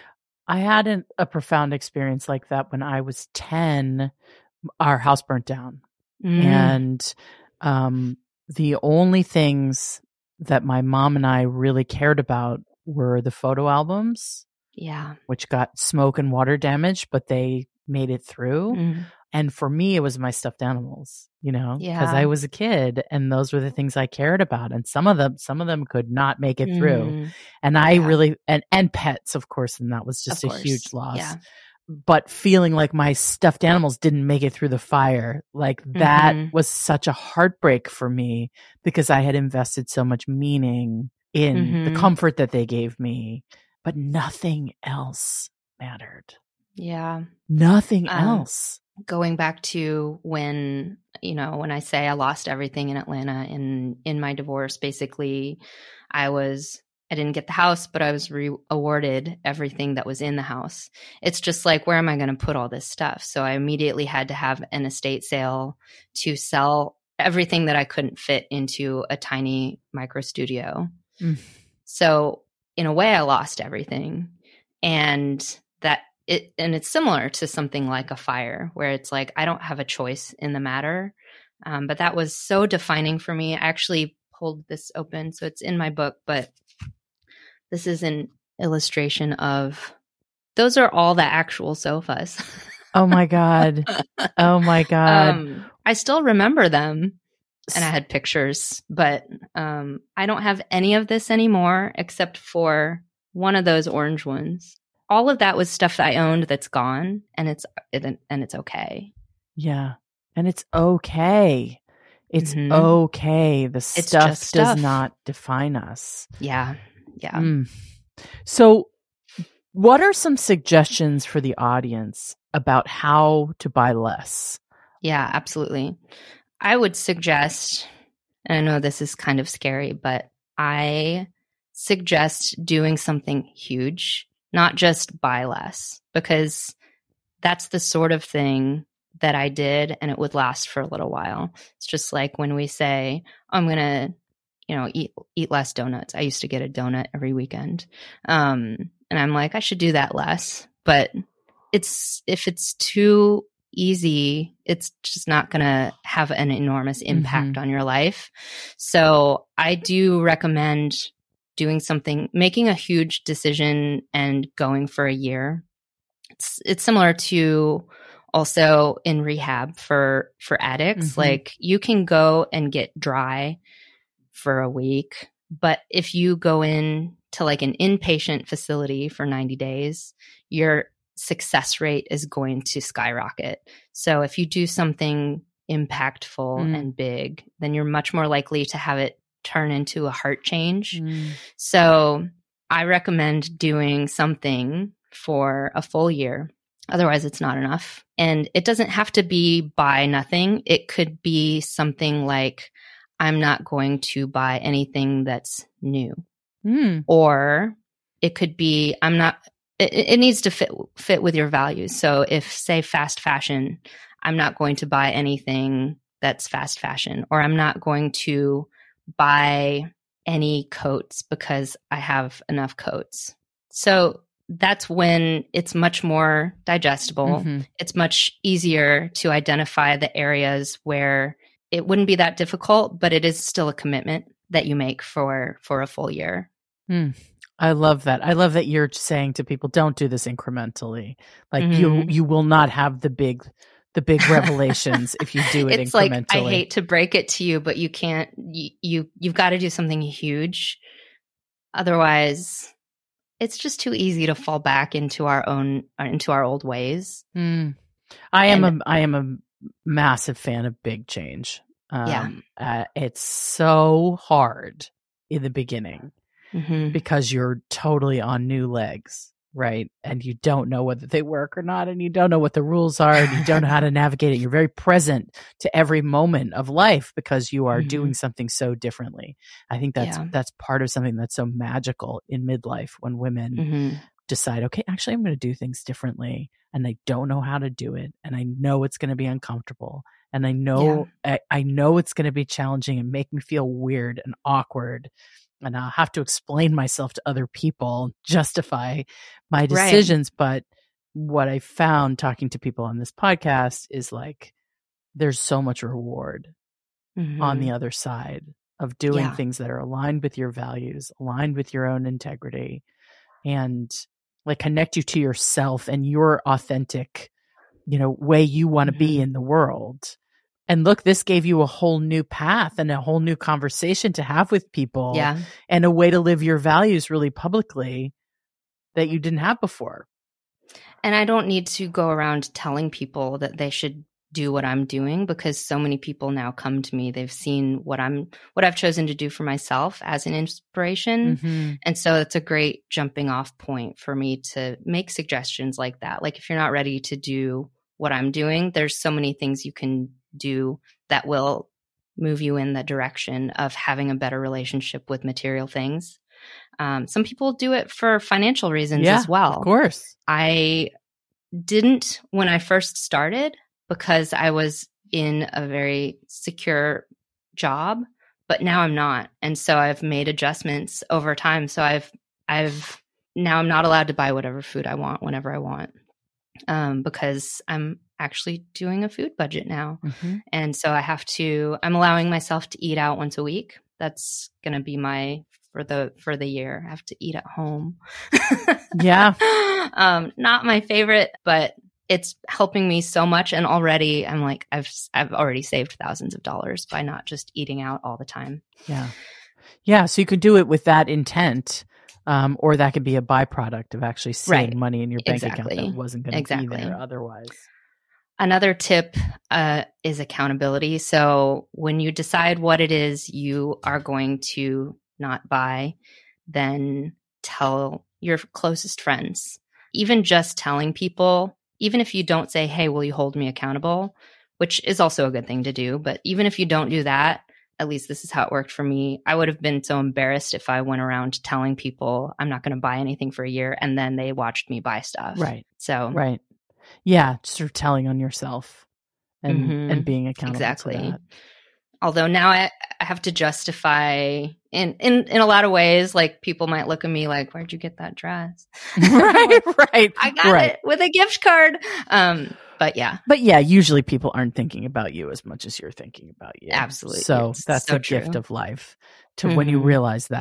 Speaker 1: I had an, a profound experience like that when I was ten. Our house burnt down.
Speaker 3: Mm.
Speaker 1: And um, the only things that my mom and I really cared about were the photo albums,
Speaker 3: Yeah.
Speaker 1: which got smoke and water damage, but they made it through.
Speaker 3: Mm.
Speaker 1: And for me, it was my stuffed animals, you know, because
Speaker 3: Yeah.
Speaker 1: I was a kid and those were the things I cared about. And some of them, some of them could not make it through.
Speaker 3: Mm.
Speaker 1: And I
Speaker 3: Yeah.
Speaker 1: really, and, and pets, of course. And that was just
Speaker 3: Of
Speaker 1: a
Speaker 3: course.
Speaker 1: huge loss.
Speaker 3: Yeah.
Speaker 1: But feeling like my stuffed animals didn't make it through the fire, like that
Speaker 3: Mhm.
Speaker 1: was such a heartbreak for me because I had invested so much meaning in
Speaker 3: Mhm.
Speaker 1: the comfort that they gave me, but nothing else mattered.
Speaker 3: Yeah.
Speaker 1: Nothing
Speaker 3: Um,
Speaker 1: else.
Speaker 3: Going back to when, you know, when I say I lost everything in Atlanta in, in my divorce, basically I was, I didn't get the house, but I was re- awarded everything that was in the house. It's just like, where am I going to put all this stuff? So I immediately had to have an estate sale to sell everything that I couldn't fit into a tiny micro studio.
Speaker 1: Mm.
Speaker 3: So in a way, I lost everything. And that it, and it's similar to something like a fire where it's like, I don't have a choice in the matter. Um, but that was so defining for me. I actually pulled this open. So it's in my book, but this is an illustration of, those are all the actual sofas.
Speaker 1: Oh my God. Oh my God.
Speaker 3: Um, I still remember them. And I had pictures, but um, I don't have any of this anymore except for one of those orange ones. All of that was stuff that I owned that's gone, and it's and it's okay.
Speaker 1: Yeah. And it's okay. It's
Speaker 3: Mhm.
Speaker 1: okay. The stuff
Speaker 3: just
Speaker 1: does
Speaker 3: stuff.
Speaker 1: not define us.
Speaker 3: Yeah, yeah,
Speaker 1: Mm. So, what are some suggestions for the audience about how to buy less?
Speaker 3: yeah, absolutely. I would suggest, and I know this is kind of scary, but I suggest doing something huge, not just buy less, because that's the sort of thing that I did and it would last for a little while. It's just like when we say, I'm going to, you know, eat, eat less donuts. I used to get a donut every weekend. Um, and I'm like, I should do that less, but it's, if it's too easy, it's just not going to have an enormous impact
Speaker 1: Mhm.
Speaker 3: on your life. So I do recommend doing something, making a huge decision and going for a year. It's it's similar to also in rehab for for addicts.
Speaker 1: Mhm.
Speaker 3: Like you can go and get dry for a week, but if you go in to like an inpatient facility for ninety days, your success rate is going to skyrocket. So if you do something impactful
Speaker 1: Mm.
Speaker 3: and big, then you're much more likely to have it turn into a heart change.
Speaker 1: Mm.
Speaker 3: So I recommend doing something for a full year. Otherwise, it's not enough. And it doesn't have to be buy nothing. It could be something like, I'm not going to buy anything that's new.
Speaker 1: Mm.
Speaker 3: Or it could be, I'm not, it, it needs to fit, fit with your values. So if, say, fast fashion, I'm not going to buy anything that's fast fashion, or I'm not going to buy any coats because I have enough coats. So that's when it's much more digestible.
Speaker 1: Mhm.
Speaker 3: It's much easier to identify the areas where it wouldn't be that difficult, but it is still a commitment that you make for, for a full year.
Speaker 1: Mm. I love that. I love that you're saying to people, don't do this incrementally. Like you,
Speaker 3: Mhm.
Speaker 1: you will not have the big, the big revelations if you do it
Speaker 3: It's
Speaker 1: incrementally.
Speaker 3: like, I hate to break it to you, but you can't, you, you you've got to do something huge. Otherwise, it's just too easy to fall back into our own, into our old ways.
Speaker 1: Mm. I am
Speaker 3: And-
Speaker 1: a, I am a massive fan of big change. Um,
Speaker 3: Yeah.
Speaker 1: uh, it's so hard in the beginning
Speaker 3: Mhm.
Speaker 1: because you're totally on new legs, right? And you don't know whether they work or not, and you don't know what the rules are, and you don't know how to navigate it. You're very present to every moment of life because you are
Speaker 3: Mhm.
Speaker 1: doing something so differently. I think that's
Speaker 3: Yeah.
Speaker 1: that's part of something that's so magical in midlife when women
Speaker 3: Mhm.
Speaker 1: decide, okay, actually, I'm going to do things differently, and I don't know how to do it, and I know it's going to be uncomfortable, and I know I, I know it's going to be challenging and make me feel weird and awkward, and I'll have to explain myself to other people, justify my decisions. But what I found talking to people on this podcast is like, there's so much reward
Speaker 3: Mhm.
Speaker 1: on the other side of doing
Speaker 3: Yeah.
Speaker 1: things that are aligned with your values, aligned with your own integrity, and like connect you to yourself and your authentic, you know, way you want to be
Speaker 3: Mhm.
Speaker 1: in the world. And look, this gave you a whole new path and a whole new conversation to have with people,
Speaker 3: Yeah.
Speaker 1: and a way to live your values really publicly that you didn't have before.
Speaker 3: And I don't need to go around telling people that they should do what I'm doing, because so many people now come to me. They've seen what I'm, what I've chosen to do for myself as an inspiration.
Speaker 1: Mhm.
Speaker 3: And so it's a great jumping off point for me to make suggestions like that. Like if you're not ready to do what I'm doing, there's so many things you can do that will move you in the direction of having a better relationship with material things. Um, some people do it for financial reasons
Speaker 1: Yeah,
Speaker 3: as well.
Speaker 1: of course.
Speaker 3: I didn't when I first started because I was in a very secure job, but now I'm not. And so I've made adjustments over time. So I've, I've, now I'm not allowed to buy whatever food I want whenever I want, um, because I'm actually doing a food budget now.
Speaker 1: Mhm.
Speaker 3: And so I have to, I'm allowing myself to eat out once a week. That's going to be my, for the, for the year. I have to eat at home.
Speaker 1: Yeah.
Speaker 3: um, not my favorite, but it's helping me so much. And already I'm like, I've, I've already saved thousands of dollars by not just eating out all the time.
Speaker 1: Yeah. Yeah. So you could do it with that intent. Um, or that could be a byproduct of actually seeing
Speaker 3: Right.
Speaker 1: money in your bank
Speaker 3: Exactly.
Speaker 1: account that wasn't going to
Speaker 3: Exactly.
Speaker 1: be there otherwise.
Speaker 3: Another tip uh, is accountability. So when you decide what it is you are going to not buy, then tell your closest friends. Even just telling people, even if you don't say, hey, will you hold me accountable? Which is also a good thing to do. But even if you don't do that, at least this is how it worked for me. I would have been so embarrassed if I went around telling people I'm not going to buy anything for a year and then they watched me buy stuff.
Speaker 1: Right.
Speaker 3: So
Speaker 1: Right. Yeah. Sort of telling on yourself and,
Speaker 3: Mhm.
Speaker 1: and being accountable
Speaker 3: Exactly.
Speaker 1: to that.
Speaker 3: Although now I, I have to justify in, in, in a lot of ways, like people might look at me like, where'd you get that dress?
Speaker 1: right. Right.
Speaker 3: I got
Speaker 1: right.
Speaker 3: it with a gift card. Um, but yeah,
Speaker 1: But yeah, usually people aren't thinking about you as much as you're thinking about you.
Speaker 3: Absolutely.
Speaker 1: So
Speaker 3: It's
Speaker 1: that's
Speaker 3: so
Speaker 1: a gift
Speaker 3: true.
Speaker 1: of life to when you
Speaker 3: Mhm.
Speaker 1: realize that.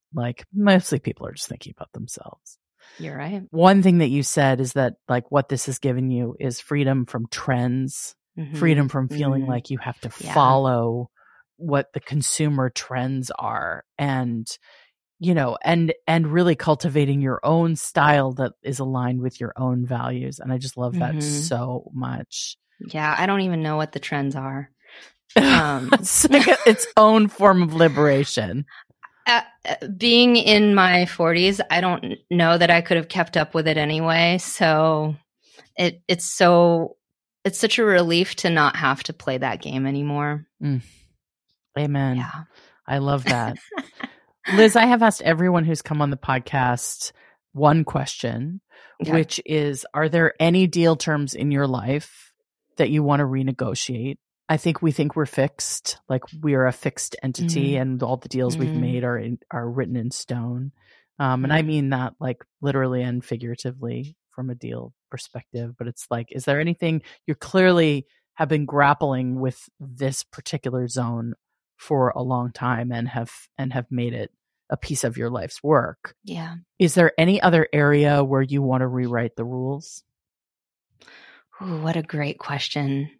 Speaker 1: Like mostly people are just thinking about themselves.
Speaker 3: You're right.
Speaker 1: One thing that you said is that like what this has given you is freedom from trends,
Speaker 3: Mm-hmm.
Speaker 1: freedom from feeling
Speaker 3: Mm-hmm.
Speaker 1: like you have to
Speaker 3: Yeah.
Speaker 1: follow what the consumer trends are, and you know, and and really cultivating your own style that is aligned with your own values. And I just love that
Speaker 3: Mhm.
Speaker 1: so much.
Speaker 3: Yeah, I don't even know what the trends are. Um,
Speaker 1: It's like a- its own form of liberation.
Speaker 3: uh, uh, being in my forties, I don't know that I could have kept up with it anyway. So it it's so it's such a relief to not have to play that game anymore.
Speaker 1: Amen.
Speaker 3: Yeah.
Speaker 1: I love that. Liz, I have asked everyone who's come on the podcast one question,
Speaker 3: Okay.
Speaker 1: which is, are there any deal terms in your life that you want to renegotiate? I think we think we're fixed, like we are a fixed entity,
Speaker 3: Mhm.
Speaker 1: and all the deals we've
Speaker 3: Mhm.
Speaker 1: made are in, are written in stone. Um, and I
Speaker 3: Mhm.
Speaker 1: mean that like literally and figuratively from a deal perspective. But it's like, is there anything you clearly have been grappling with this particular zone for a long time and have and have made it a piece of your life's work?
Speaker 3: Yeah.
Speaker 1: Is there any other area where you want to rewrite the rules?
Speaker 3: Ooh, what a great question.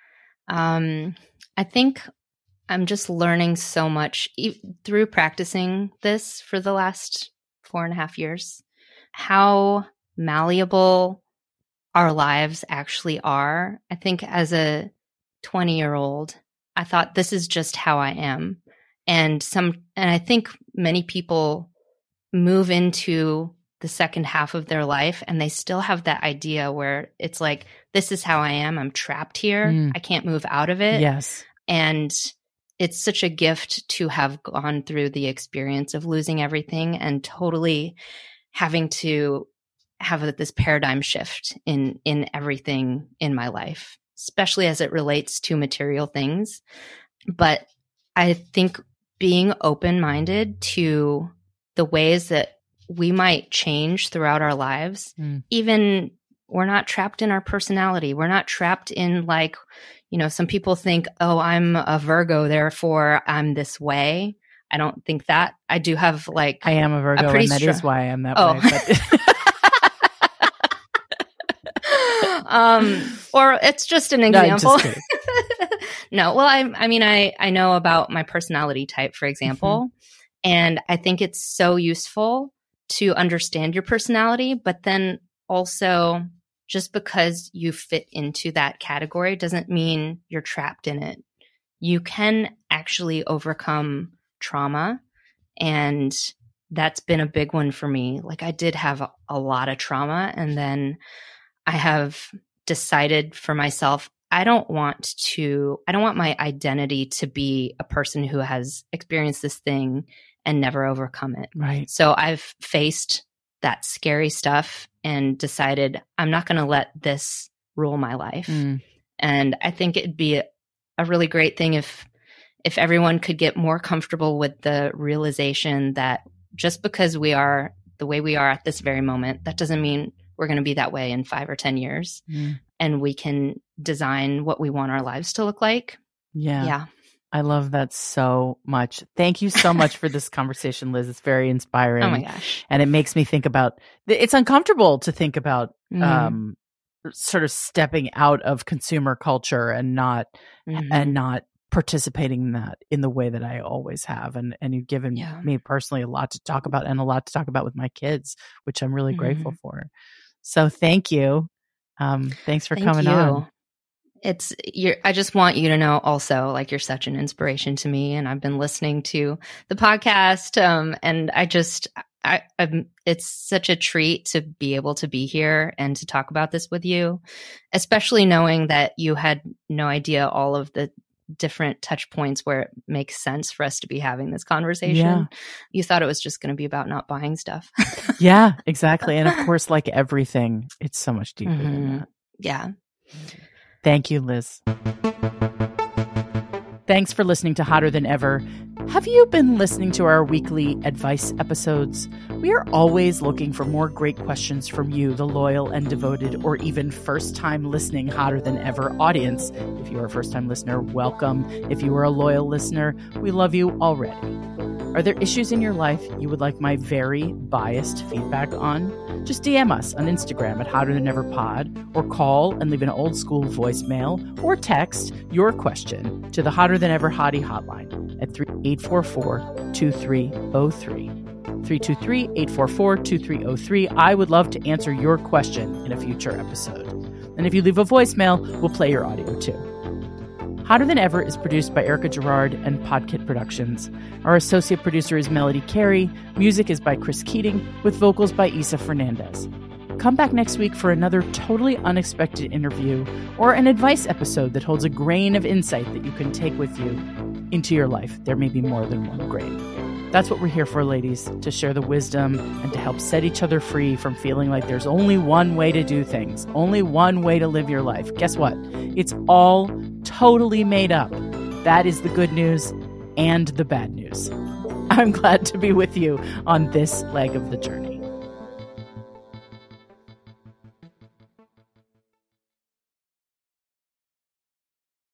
Speaker 3: Um, I think I'm just learning so much e- through practicing this for the last four and a half years, how malleable our lives actually are. I think as a twenty year old, I thought this is just how I am. And some, and I think many people move into the second half of their life and they still have that idea where it's like, this is how I am. I'm trapped here.
Speaker 1: Mm.
Speaker 3: I can't move out of it.
Speaker 1: Yes.
Speaker 3: And it's such a gift to have gone through the experience of losing everything and totally having to have this paradigm shift in, in everything in my life, especially as it relates to material things. But I think being open-minded to the ways that we might change throughout our lives,
Speaker 1: Mm.
Speaker 3: even we're not trapped in our personality. We're not trapped in like, you know, some people think, oh, I'm a Virgo, therefore I'm this way. I don't think that. I do have like,
Speaker 1: I am a Virgo,
Speaker 3: pretty
Speaker 1: and that
Speaker 3: str-
Speaker 1: is why I am that
Speaker 3: Oh.
Speaker 1: way. But
Speaker 3: um, or it's just an
Speaker 1: No, I'm
Speaker 3: example.
Speaker 1: just kidding.
Speaker 3: No, well, I, I mean, I, I know about my personality type, for example, and I think it's so useful to understand your personality, but then also just because you fit into that category doesn't mean you're trapped in it. You can actually overcome trauma, and that's been a big one for me. Like I did have a, a lot of trauma, and then I have decided for myself, I don't want to, I don't want my identity to be a person who has experienced this thing and never overcome it.
Speaker 1: Right.
Speaker 3: So I've faced that scary stuff and decided I'm not going to let this rule my life.
Speaker 1: Mm.
Speaker 3: And I think it'd be a, a really great thing if if everyone could get more comfortable with the realization that just because we are the way we are at this very moment, that doesn't mean we're going to be that way in five or ten years.
Speaker 1: Mm.
Speaker 3: And we can design what we want our lives to look like.
Speaker 1: Yeah.
Speaker 3: Yeah.
Speaker 1: I love that so much. Thank you so much for this conversation, Liz. It's very inspiring.
Speaker 3: Oh my gosh.
Speaker 1: And it makes me think about, it's uncomfortable to think about
Speaker 3: Mhm.
Speaker 1: um, sort of stepping out of consumer culture and not,
Speaker 3: Mhm.
Speaker 1: and not participating in that in the way that I always have. And, and you've given
Speaker 3: Yeah.
Speaker 1: me personally a lot to talk about and a lot to talk about with my kids, which I'm really
Speaker 3: Mhm.
Speaker 1: grateful for. So thank you. Um, thanks for
Speaker 3: Thank
Speaker 1: coming
Speaker 3: you.
Speaker 1: on.
Speaker 3: It's you're I just want you to know also, like, you're such an inspiration to me, and I've been listening to the podcast. Um, and I just, I, I'm, it's such a treat to be able to be here and to talk about this with you, especially knowing that you had no idea all of the different touch points where it makes sense for us to be having this conversation.
Speaker 1: Yeah.
Speaker 3: You thought it was just going to be about not buying stuff.
Speaker 1: Yeah, exactly. And of course, like everything, it's so much deeper than
Speaker 3: Mhm.
Speaker 1: that.
Speaker 3: Yeah.
Speaker 1: Thank you, Liz. Thanks for listening to Hotter Than Ever. Have you been listening to our weekly advice episodes? We are always looking for more great questions from you, the loyal and devoted, or even first-time listening Hotter Than Ever audience. If you are a first-time listener, welcome. If you are a loyal listener, we love you already. Are there issues in your life you would like my very biased feedback on? Just D M us on Instagram at Hotter Than Ever Pod, or call and leave an old school voicemail, or text your question to the Hotter Than Ever Hottie hotline at eight four four, two three zero three. three two three, eight four four, two three zero three. I would love to answer your question in a future episode. And if you leave a voicemail, we'll play your audio too. Hotter Than Ever is produced by Erica Gerard and Podkit Productions. Our associate producer is Melody Carey. Music is by Chris Keating, with vocals by Isa Fernandez. Come back next week for another totally unexpected interview or an advice episode that holds a grain of insight that you can take with you into your life. There may be more than one grain. That's what we're here for, ladies, to share the wisdom and to help set each other free from feeling like there's only one way to do things, only one way to live your life. Guess what? It's all totally made up. That is the good news and the bad news. I'm glad to be with you on this leg of the journey.